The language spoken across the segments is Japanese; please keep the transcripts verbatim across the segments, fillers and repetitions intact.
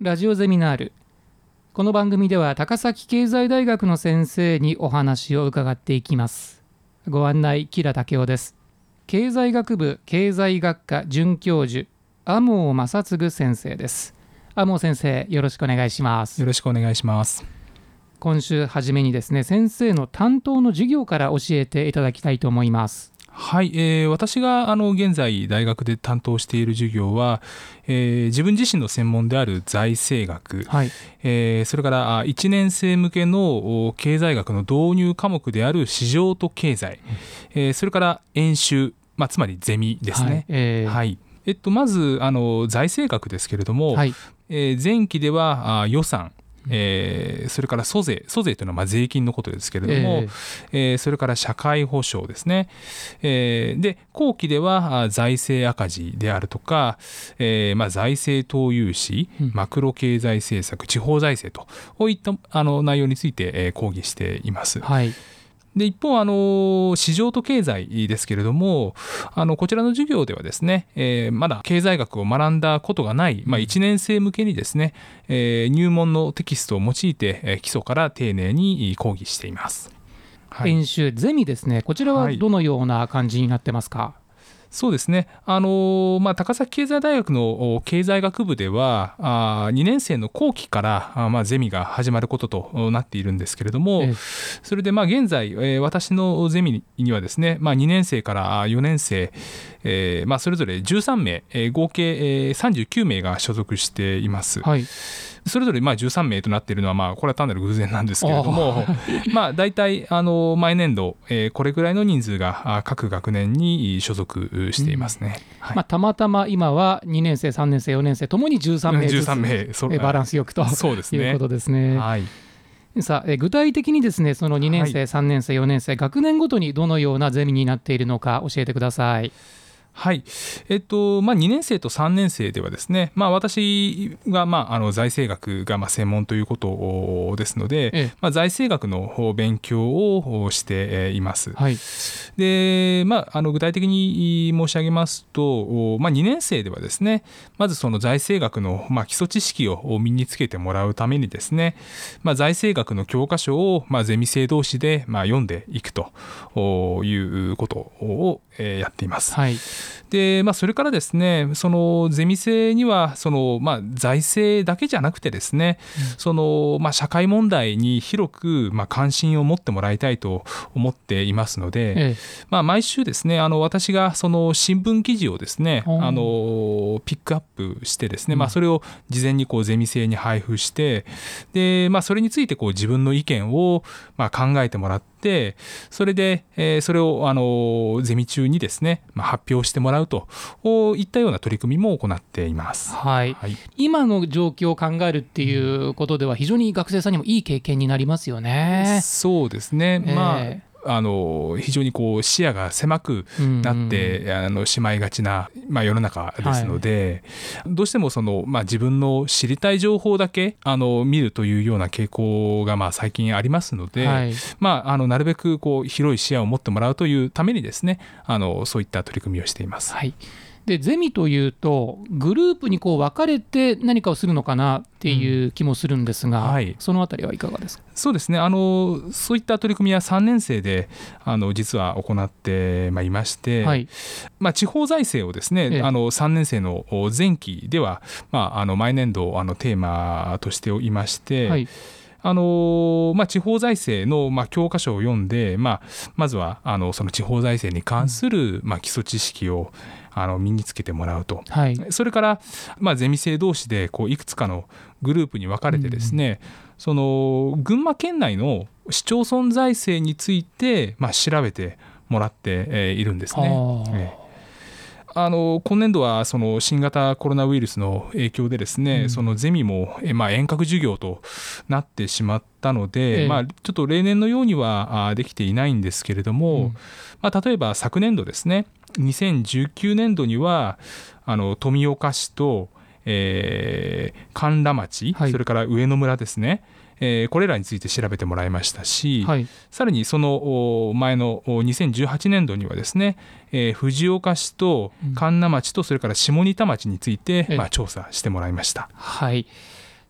ラジオゼミナール。この番組では高崎経済大学の先生にお話を伺っていきます。ご案内、吉良武夫です。経済学部経済学科准教授、天生正嗣先生です。天生先生、よろしくお願いします。 よろしくお願いします。 今週初めにですね、先生の担当の授業から教えていただきたいと思います。 はい、えー、私があの現在大学で担当している授業は、えー、自分自身の専門である財政学、はい、えー、それからいちねん生向けの経済学の導入科目である市場と経済、うん、えー、それから演習、まあ、つまりゼミですね。はい、えーはいえっと、まずあの財政学ですけれども、はい、えー、前期ではあ予算、えー、それから租税租税というのはまあ税金のことですけれども、えーえー、それから社会保障ですね、えー、で後期では財政赤字であるとか、えーまあ、財政投融資、うん、マクロ経済政策、地方財政とこういったあの内容について、えー、講義しています。はい。で一方あの市場と経済ですけれども、あのこちらの授業ではですね、えー、まだ経済学を学んだことがない、まあ、いちねん生向けにですね、えー、入門のテキストを用いて、えー、基礎から丁寧に講義しています。 はい、演習ゼミですね、こちらはどのような感じになってますか？はい、 そうですね、あのまあ、高崎経済大学の経済学部ではあにねん生の後期からあ、まあ、ゼミが始まることとなっているんですけれども、ええ、それでまあ現在、えー、私のゼミにはですね、まあ、にねん生からよねん生、えーまあ、それぞれじゅうさんめい、えー、合計、えー、さんじゅうきゅうめいが所属しています。はい、それぞれまあじゅうさんめいとなっているのは、まあこれは単なる偶然なんですけれども、まあ大体あの毎年度、えー、これぐらいの人数が各学年に所属していますね。うん、はい、 まあ、たまたま今はにねん生、さんねん生、よねん生ともにじゅうさんめいずつバランスよくとそうですね、 いうことですね。はい、さあえ具体的にですね、そのにねん生、はい、さんねん生、よねん生、学年ごとにどのようなゼミになっているのか教えてください。 はい、えっとまあ、にねん生とさんねん生ではですね、まあ、私が、まあ、あの財政学がまあ専門ということですので、ええ、まあ、財政学の勉強をしています。はい、でまあ、あの具体的に申し上げますと、まあ、にねん生ではですね、まずその財政学の、まあ、基礎知識を身につけてもらうためにですね、まあ、財政学の教科書を、まあ、ゼミ生同士で、まあ、読んでいくということをやっています。はい、でまあ、それからですね、そのゼミ生にはその、まあ、財政だけじゃなくてですね、うん、そのまあ、社会問題に広く、まあ、関心を持ってもらいたいと思っていますので、ええ、まあ、毎週ですね、あの私がその新聞記事をですね、あのピックアップしてですね、うん、まあ、それを事前にこうゼミ生に配布して、で、まあ、それについてこう自分の意見をまあ考えてもらって、でそれで、えー、それをあのゼミ中にですね、まあ、発表してもらうといったような取り組みも行っています。 はいはい、今の状況を考えるっていうことでは非常に学生さんにもいい経験になりますよね。 そうですね、えー、まああの非常にこう視野が狭くなって、うんうん、あのしまいがちな、まあ、世の中ですので、はい、どうしてもその、まあ、自分の知りたい情報だけあの見るというような傾向がまあ最近ありますので、はい、まあ、あのなるべくこう広い視野を持ってもらうというためにですね、あのそういった取り組みをしています。 はい、でゼミというとグループにこう分かれて何かをするのかなっていう気もするんですが、うんはい、そのあたりはいかがですか？ そうですね、あのそういった取り組みはさんねん生であの実は行ってまいりまして、はい、まあ、地方財政をですね、ええ、あのさんねん生の前期では、まあ、あの毎年度あのテーマとしていまして、はい、あのまあ、地方財政の、まあ、教科書を読んで、まあ、まずはあのその地方財政に関する、まあ、基礎知識をあの身につけてもらうと、はい、それから、まあ、ゼミ生同士でこういくつかのグループに分かれてですね、うん、その群馬県内の市町村財政について、まあ、調べてもらって、えー、いるんですね。えーあの今年度はその新型コロナウイルスの影響でですね、うん、そのゼミも、えまあ、遠隔授業となってしまったので、ええまあ、ちょっと例年のようにはできていないんですけれども、うんまあ、例えば昨年度ですね、にせんじゅうきゅうねん度にはあの富岡市と、えー、甘楽町、はい、それから上野村ですね、えー、これらについて調べてもらいましたし、はい、さらにその前のにせんじゅうはちねん度にはですね、えー、藤岡市と甘楽町とそれから下仁田町について、うんまあ、調査してもらいました。 はい、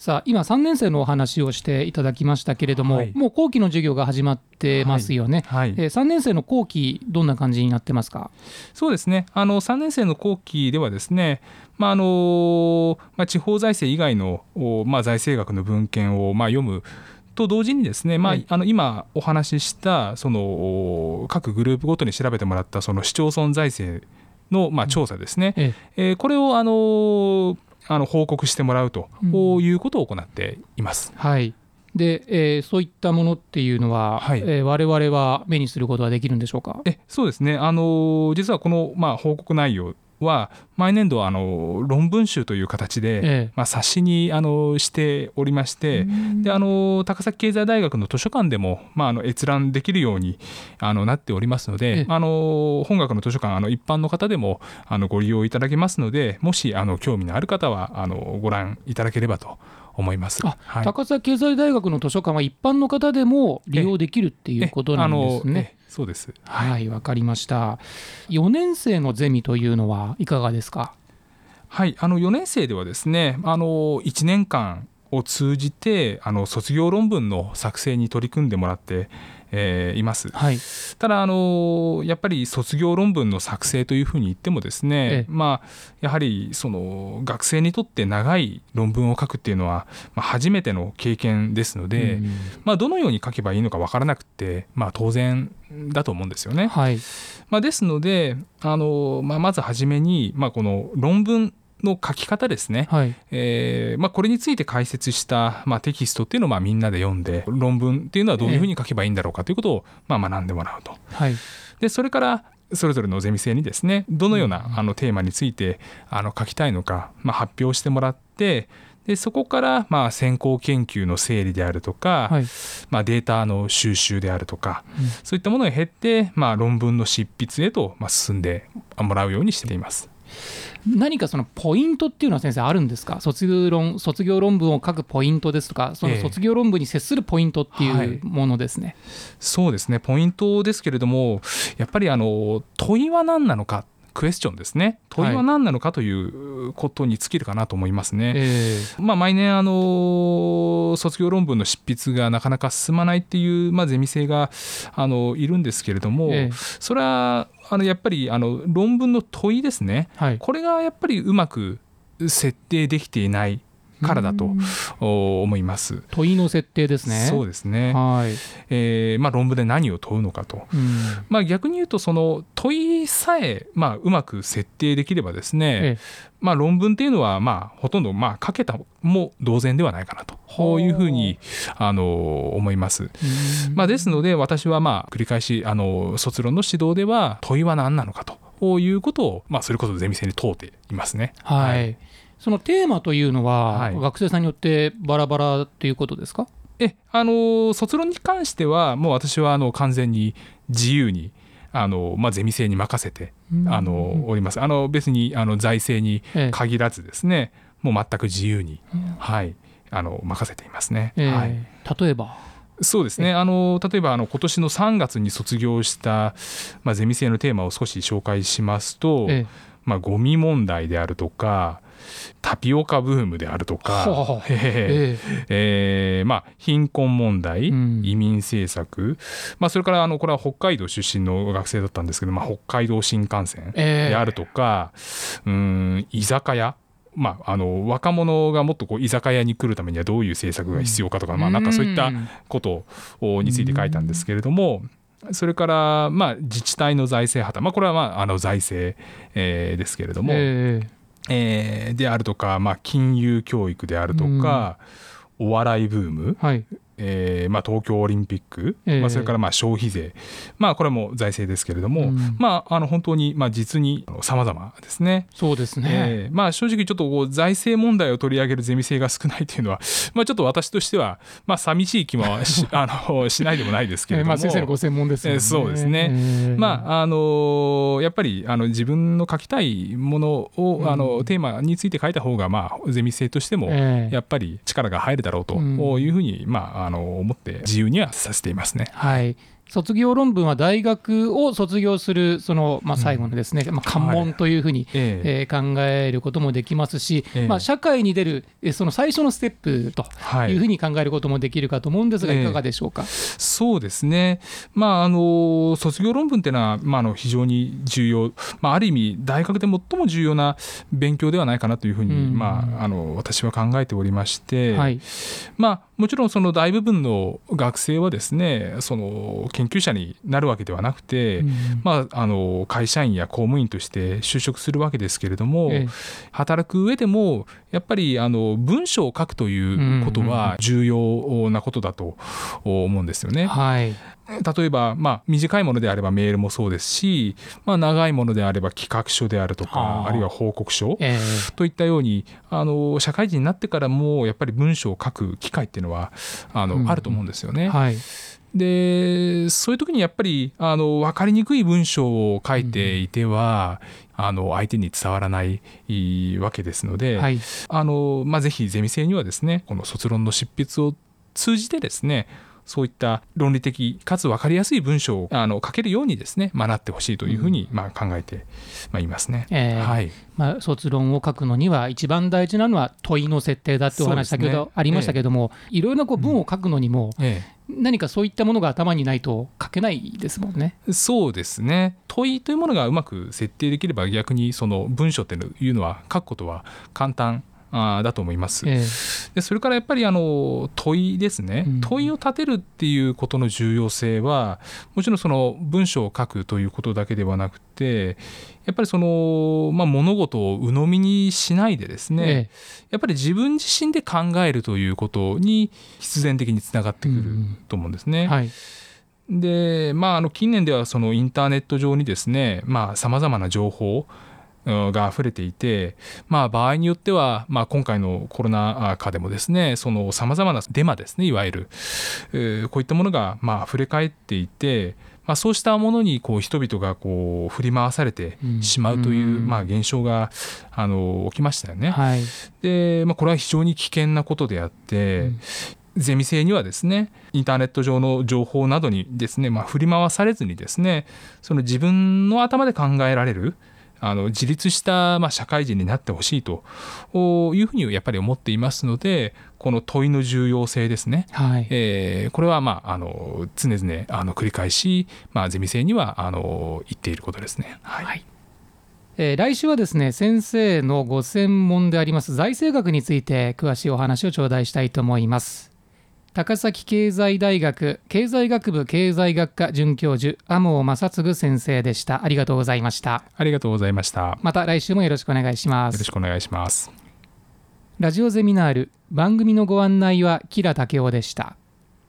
さあ今さんねん生のお話をしていただきましたけれども、はい、もう後期の授業が始まってますよね、はいはい、えー、さんねん生の後期どんな感じになってますか？ そうですね、あのさんねん生の後期ではですね、まああのまあ、地方財政以外の、まあ、財政学の文献を、まあ、読むと同時にですね、まあ、あの今お話ししたその各グループごとに調べてもらったその市町村財政のまあ調査ですね、ええ、これをあのあの報告してもらうということを行っています、 うん、はいでえー、そういったものっていうのは、はい、えー、我々は目にすることはできるんでしょうか？ えそうですね、あの実はこの、まあ、報告内容は毎年度あの論文集という形で、ええ、まあ、冊子にあのしておりまして、であの高崎経済大学の図書館でも、まあ、あの閲覧できるようにあのなっておりますので、ええ、あの本学の図書館あの一般の方でもあのご利用いただけますので、もしあの興味のある方はあのご覧いただければと思います。 あ、はい、高崎経済大学の図書館は一般の方でも利用できるっていうことなんですね。 そうです。 はい、わかりました。よねん生のゼミというのはいかがですか？ はい、あのよねん生ではですね、あのいちねんかんを通じてあの卒業論文の作成に取り組んでもらってえー、います、はい、ただあのやっぱり卒業論文の作成というふうに言ってもですね、ええ、まあ、やはりその学生にとって長い論文を書くっていうのは、まあ、初めての経験ですので、うん、まあ、どのように書けばいいのか分からなくて、まあ、当然だと思うんですよね、はい、まあ、ですのであの、まあ、まず初めに、まあ、この論文の書き方ですね、はい、えーまあ、これについて解説した、まあ、テキストっていうのをまあみんなで読んで、論文っていうのはどういうふうに書けばいいんだろうかということをまあ学んでもらうと、はい、でそれからそれぞれのゼミ生にですね、どのようなあのテーマについてあの書きたいのか、まあ、発表してもらって、でそこからまあ先行研究の整理であるとか、はい、まあ、データの収集であるとか、うん、そういったものを経て、まあ、論文の執筆へとまあ進んでもらうようにしています。 何かそのポイントっていうのは先生あるんですか？卒業論、卒業論文を書くポイントですとか、その卒業論文に接するポイントっていうものですね、 えーはい、そうですね、ポイントですけれども、やっぱりあの問いは何なのか、クエスチョンですね、問いは何なのかということに尽きるかなと思いますね、はい、えーまあ、毎年あの卒業論文の執筆がなかなか進まないっていう、まあ、ゼミ生があのいるんですけれども、えー、それはあのやっぱりあの論文の問いですね、はい、これがやっぱりうまく設定できていないからだと思います。 問いの設定ですね。 そうですね、はい、えーまあ、論文で何を問うのかと、まあ、逆に言うとその問いさえ、まあ、うまく設定できればですね、ええ、まあ、論文っていうのはまあほとんどまあ書けたも同然ではないかなとこういうふうにあの思います。まあ、ですので私はまあ繰り返しあの卒論の指導では問いは何なのかということを、まあ、それこそゼミ生に問うていますね。 はい、はい、そのテーマというのは、はい、学生さんによってバラバラということですか？ えあの卒論に関してはもう私はあの完全に自由にあの、まあ、ゼミ生に任せてあのおります。あの別にあの財政に限らずですね、ええ、もう全く自由に、うん、はい、あの任せていますね、えーはい、 例えばそうですね、あの例えばあの今年のさんがつに卒業した、まあ、ゼミ生のテーマを少し紹介しますと、ええ、まあ、ゴミ問題であるとかタピオカブームであるとか、えーえーまあ、貧困問題、うん、移民政策、まあ、それからあのこれは北海道出身の学生だったんですけど、まあ、北海道新幹線であるとか、えー、うーん居酒屋、まあ、あの若者がもっとこう居酒屋に来るためにはどういう政策が必要かとか、うん、まあ、なんかそういったことについて書いたんですけれども、それからまあ自治体の財政破綻、まあ、これはまああの財政、えー、ですけれども、えーえー、であるとか、まあ、金融教育であるとか、うん、お笑いブーム、はい、えーまあ、東京オリンピック、えーまあ、それからまあ消費税、まあ、これも財政ですけれども、うんまあ、あの本当にまあ実に様々ですね。 そうですね、 えーまあ、正直ちょっとこう財政問題を取り上げるゼミ生が少ないというのは、まあ、ちょっと私としてはまあ寂しい気も し, あのしないでもないですけれども、 まあ先生のご専門ですよね。 えー、そうですね、えーまああのやっぱりあの自分の書きたいものを、うん、あのテーマについて書いた方が、まあ、ゼミ生としてもやっぱり力が入るだろうというふうに、まあ、あの思って自由にはさせていますね。 はい、 卒業論文は大学を卒業するその、まあ、最後のですね、うんまあ、関門というふうに、はいえー、考えることもできますし、えーまあ、社会に出るその最初のステップというふうに考えることもできるかと思うんですが、はい、いかがでしょうか。えー、 そうですね、まあ、あの卒業論文というのは、まあ、あの非常に重要、まあ、ある意味大学で最も重要な勉強ではないかなというふうに、うんまあ、あの私は考えておりまして、はいまあ、もちろんその大部分の学生はですねその研究者になるわけではなくて、うんまあ、あの会社員や公務員として就職するわけですけれども、ええ、働く上でもやっぱりあの文章を書くということは重要なことだと思うんですよね。はい、例えば、まあ、短いものであればメールもそうですし、まあ、長いものであれば企画書であるとか あ, あるいは報告書、えー、といったようにあの社会人になってからもやっぱり文章を書く機会っていうのはあの、うん、あると思うんですよね。はいでそういう時にやっぱりあの分かりにくい文章を書いていては、うん、あの相手に伝わらないわけですので、はいあのまあ、ぜひゼミ生にはですねこの卒論の執筆を通じてですねそういった論理的かつ分かりやすい文章をあの書けるようにですね学ってほしいというふうに、うんまあ、考えて、まあ、いますね。えーはいまあ、卒論を書くのには一番大事なのは問いの設定だってお話先ほどありましたけども、えー、いろいろなこう文を書くのにも、うんえー何かそういったものが頭にないと書けないですもんね。 そうですね。問いというものがうまく設定できれば逆にその文章っていうのは書くことは簡単だと思います、えー、でそれからやっぱりあの問いですね、うん、問いを立てるっていうことの重要性はもちろんその文章を書くということだけではなくてやっぱりその、まあ、物事を鵜呑みにしないでですね、ええ、やっぱり自分自身で考えるということに必然的につながってくると思うんですね、うんはいでまあ、あの近年ではそのインターネット上にですねさまざまな情報が溢れていて、まあ、場合によっては、まあ、今回のコロナ禍でもですねそのさまざまなデマですねいわゆる、えー、こういったものがまあ溢れ返っていて、まあ、そうしたものにこう人々がこう振り回されてしまうという、うんまあ、現象があの起きましたよね、はいでまあ、これは非常に危険なことであって、うんゼミ生にはですねインターネット上の情報などにですね、まあ、振り回されずにですねその自分の頭で考えられるあの自立したまあ社会人になってほしいというふうにやっぱり思っていますのでこの問いの重要性ですね、はいえー、これはまああの常々あの繰り返し、まあ、ゼミ生にはあの言っていることですね。はいはいえー、来週はですね先生のご専門であります財政学について詳しいお話を頂戴したいと思います。高崎経済大学経済学部経済学科准教授天尾正嗣先生でした。ありがとうございました。 ありがとうございました。 また来週もよろしくお願いします。 よろしくお願いします。 ラジオゼミナール番組のご案内は吉良武夫でした。